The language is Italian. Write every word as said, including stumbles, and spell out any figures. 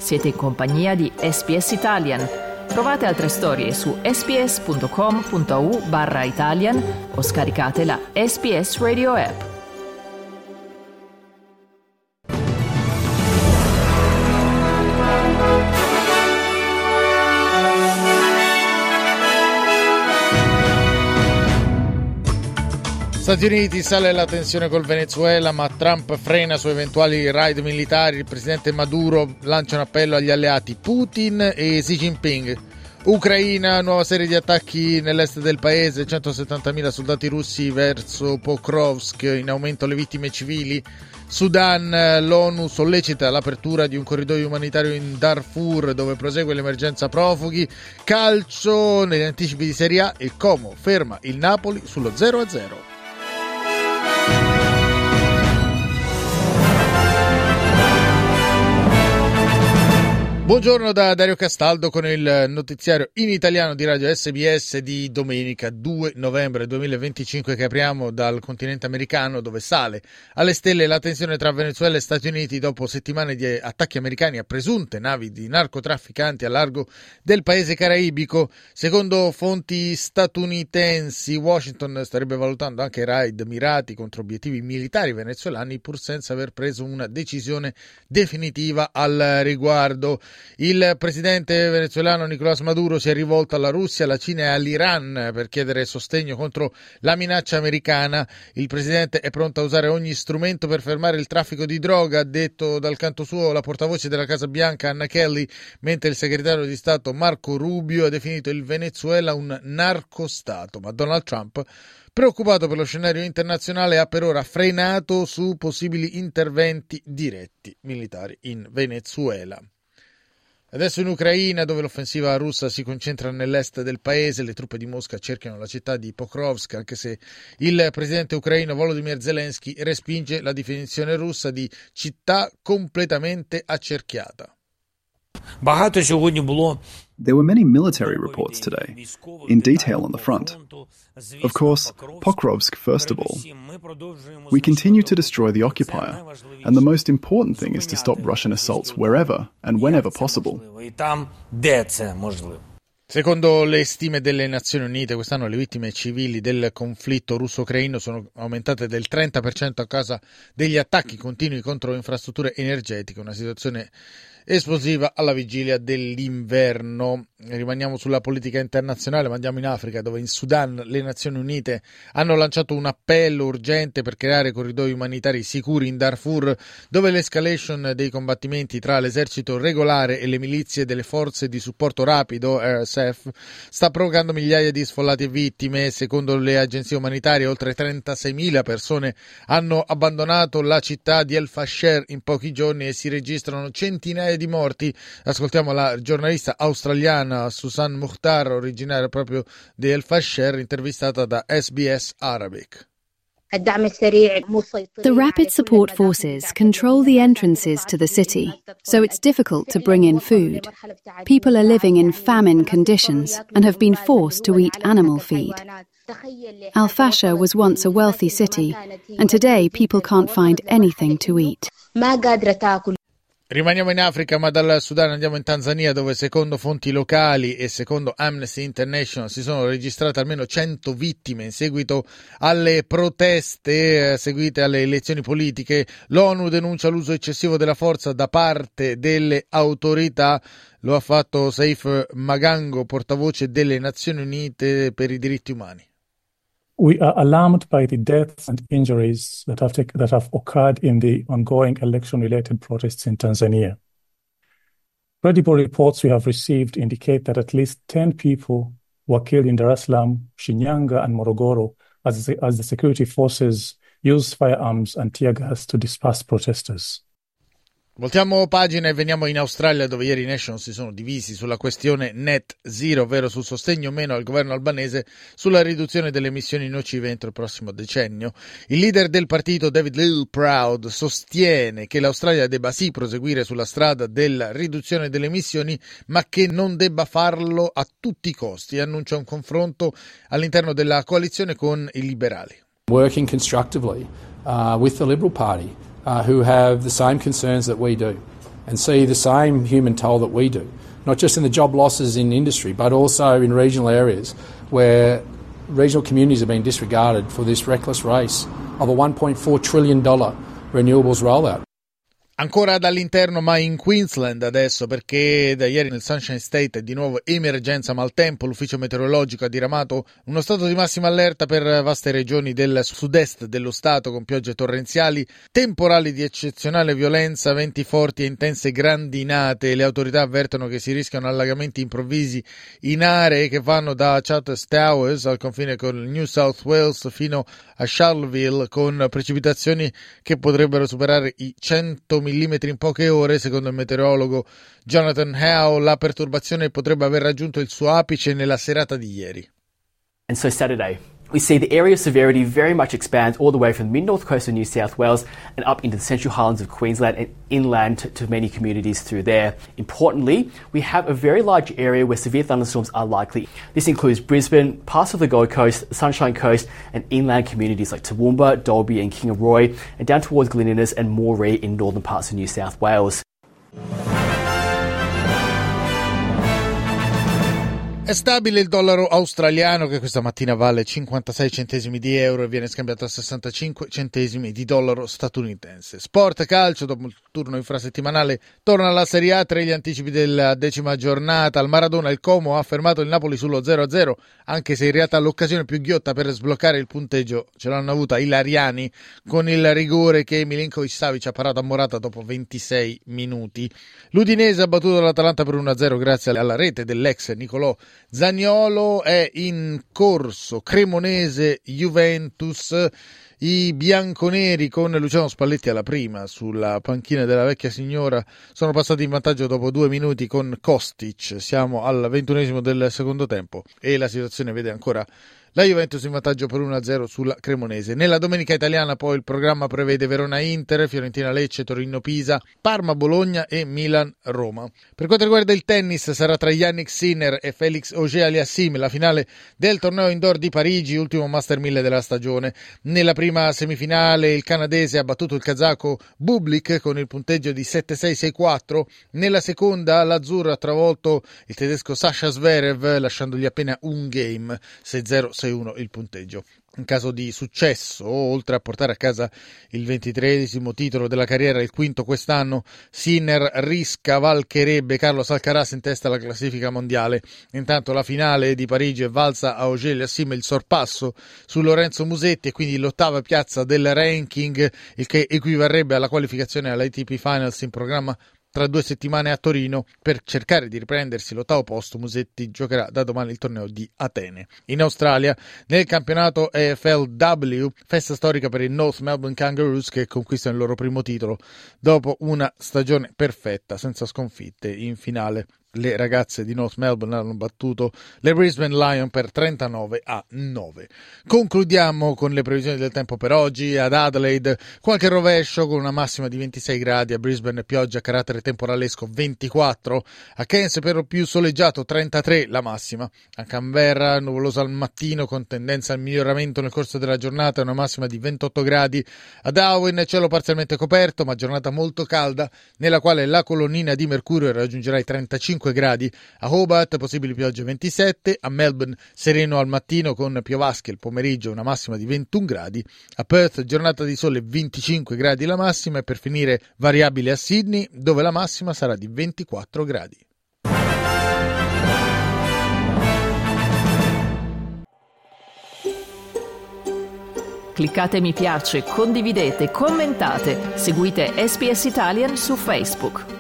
Siete in compagnia di S B S Italian. Trovate altre storie su sbs.com.au barra Italian o scaricate la S B S Radio app. Stati Uniti, sale la tensione col Venezuela, ma Trump frena su eventuali raid militari. Il presidente Maduro lancia un appello agli alleati Putin e Xi Jinping. Ucraina, nuova serie di attacchi nell'est del paese, centosettantamila soldati russi verso Pokrovsk, in aumento le vittime civili. Sudan, l'ONU sollecita l'apertura di un corridoio umanitario in Darfur dove prosegue l'emergenza profughi. Calcio, negli anticipi di Serie A, il Como ferma il Napoli sullo zero a zero. Buongiorno da Dario Castaldo con il notiziario in italiano di Radio S B S di domenica due novembre duemilaventicinque, che apriamo dal continente americano, dove sale alle stelle la tensione tra Venezuela e Stati Uniti dopo settimane di attacchi americani a presunte navi di narcotrafficanti a largo del paese caraibico. Secondo fonti statunitensi, Washington starebbe valutando anche raid mirati contro obiettivi militari venezuelani, pur senza aver preso una decisione definitiva al riguardo. Il presidente venezuelano Nicolás Maduro si è rivolto alla Russia, alla Cina e all'Iran per chiedere sostegno contro la minaccia americana. Il presidente è pronto a usare ogni strumento per fermare il traffico di droga, ha detto dal canto suo la portavoce della Casa Bianca Anna Kelly, mentre il segretario di Stato Marco Rubio ha definito il Venezuela un narcostato. Ma Donald Trump, preoccupato per lo scenario internazionale, ha per ora frenato su possibili interventi diretti militari in Venezuela. Adesso in Ucraina, dove l'offensiva russa si concentra nell'est del paese, le truppe di Mosca cercano la città di Pokrovsk, anche se il presidente ucraino Volodymyr Zelensky respinge la definizione russa di città completamente accerchiata. There were many military reports today, in detail on the front. Of course, Pokrovsk first of all. We continue to destroy the occupier, and the most important thing is to stop Russian assaults wherever and whenever possible. Secondo le stime delle Nazioni Unite, quest'anno le vittime civili del conflitto russo-ucraino sono aumentate del trenta per cento a causa degli attacchi continui contro infrastrutture energetiche, una situazione esplosiva alla vigilia dell'inverno. Rimaniamo sulla politica internazionale, ma andiamo in Africa, dove in Sudan le Nazioni Unite hanno lanciato un appello urgente per creare corridoi umanitari sicuri in Darfur, dove l'escalation dei combattimenti tra l'esercito regolare e le milizie delle forze di supporto rapido R S F sta provocando migliaia di sfollati e vittime. Secondo le agenzie umanitarie, oltre trentaseimila persone hanno abbandonato la città di El Fasher in pochi giorni e si registrano centinaia di morti. Ascoltiamo la giornalista australiana Susan Mukhtar, originaria proprio di El Fasher, intervistata da S B S Arabic. The Rapid Support Forces control the entrances to the city, so it's difficult to bring in food. People are living in famine conditions and have been forced to eat animal feed. Al Fasher was once a wealthy city, and today people can't find anything to eat. Rimaniamo in Africa, ma dal Sudan andiamo in Tanzania, dove secondo fonti locali e secondo Amnesty International si sono registrate almeno cento vittime in seguito alle proteste eh, seguite alle elezioni politiche. L'ONU denuncia l'uso eccessivo della forza da parte delle autorità. Lo ha fatto Saif Magango, portavoce delle Nazioni Unite per i diritti umani. We are alarmed by the deaths and injuries that have, take, that have occurred in the ongoing election-related protests in Tanzania. Credible reports we have received indicate that at least ten people were killed in Dar es Salaam, Shinyanga, and Morogoro as the, as the security forces used firearms and tear gas to disperse protesters. Voltiamo pagina e veniamo in Australia, dove ieri i Nation si sono divisi sulla questione net zero, ovvero sul sostegno o meno al governo albanese sulla riduzione delle emissioni nocive entro il prossimo decennio. Il leader del partito, David Littleproud, sostiene che l'Australia debba sì proseguire sulla strada della riduzione delle emissioni, ma che non debba farlo a tutti i costi. Annuncia un confronto all'interno della coalizione con i liberali. Working constructively uh, with the Liberal Party. Uh, who have the same concerns that we do. and see the same human toll that we do, not just in the job losses in industry, but also in regional areas where regional communities are being disregarded for this reckless race of a one point four trillion dollars renewables rollout. Ancora dall'interno, ma in Queensland adesso, perché da ieri nel Sunshine State è di nuovo emergenza maltempo. L'ufficio meteorologico ha diramato uno stato di massima allerta per vaste regioni del sud-est dello stato, con piogge torrenziali, temporali di eccezionale violenza, venti forti e intense grandinate. Le autorità avvertono che si rischiano allagamenti improvvisi in aree che vanno da Chatham Towers al confine con il New South Wales fino a Charleville, con precipitazioni che potrebbero superare i cento millimetri in poche ore. Secondo il meteorologo Jonathan Howe, la perturbazione potrebbe aver raggiunto il suo apice nella serata di ieri. And so Saturday, we see the area of severity very much expand all the way from the mid-north coast of New South Wales and up into the central highlands of Queensland and inland to, to many communities through there. Importantly, we have a very large area where severe thunderstorms are likely. This includes Brisbane, parts of the Gold Coast, the Sunshine Coast and inland communities like Toowoomba, Dalby and Kingaroy, and down towards Glen Innes and Moree in northern parts of New South Wales. È stabile il dollaro australiano, che questa mattina vale cinquantasei centesimi di euro e viene scambiato a sessantacinque centesimi di dollaro statunitense. Sport calcio, dopo il turno infrasettimanale torna alla Serie A, tre gli anticipi della decima giornata. Al Maradona il Como ha fermato il Napoli sullo zero a zero, anche se in realtà l'occasione più ghiotta per sbloccare il punteggio ce l'hanno avuta i Lariani con il rigore che Milinković-Savić ha parato a Morata dopo ventisei minuti. L'Udinese ha battuto l'Atalanta per uno a zero grazie alla rete dell'ex Nicolò Zaniolo. È in corso Cremonese-Juventus. I bianconeri con Luciano Spalletti alla prima sulla panchina della vecchia signora sono passati in vantaggio dopo due minuti con Kostic. Siamo al ventunesimo del secondo tempo e la situazione vede ancora la Juventus in vantaggio per uno a zero sulla Cremonese. Nella domenica italiana poi il programma prevede Verona-Inter, Fiorentina-Lecce, Torino-Pisa, Parma-Bologna e Milan-Roma. Per quanto riguarda il tennis, sarà tra Yannick Sinner e Felix Auger-Aliassime la finale del torneo indoor di Parigi, ultimo Master mille della stagione. Nella prima semifinale il canadese ha battuto il kazako Bublik con il punteggio di sette sei sei quattro. Nella seconda l'azzurro ha travolto il tedesco Sasha Zverev lasciandogli appena un game, sei zero sei uno il punteggio. In caso di successo, oltre a portare a casa il ventitreesimo titolo della carriera, il quinto quest'anno, Sinner riscavalcherebbe Carlos Alcaraz in testa alla classifica mondiale. Intanto la finale di Parigi è valsa a Auger-Aliassime il sorpasso su Lorenzo Musetti e quindi l'ottava piazza del ranking, il che equivarrebbe alla qualificazione all'A T P Finals in programma tra due settimane a Torino. Per cercare di riprendersi l'ottavo posto, Musetti giocherà da domani il torneo di Atene. In Australia, nel campionato A F L W, festa storica per i North Melbourne Kangaroos che conquistano il loro primo titolo dopo una stagione perfetta, senza sconfitte in finale. Le ragazze di North Melbourne hanno battuto le Brisbane Lions per trentanove a nove. Concludiamo con le previsioni del tempo per oggi. Ad Adelaide qualche rovescio con una massima di ventisei gradi, a Brisbane pioggia a carattere temporalesco ventiquattro, a Cairns per lo più soleggiato trentatré la massima, a Canberra nuvoloso al mattino con tendenza al miglioramento nel corso della giornata, una massima di ventotto gradi, a Darwin cielo parzialmente coperto ma giornata molto calda nella quale la colonnina di mercurio raggiungerà i trentacinque gradi, a Hobart possibili piogge ventisette, a Melbourne sereno al mattino con piovasche il pomeriggio, una massima di ventuno gradi, a Perth giornata di sole venticinque gradi la massima e per finire variabile a Sydney dove la massima sarà di ventiquattro gradi. Cliccate mi piace, condividete, commentate, seguite S B S Italian su Facebook.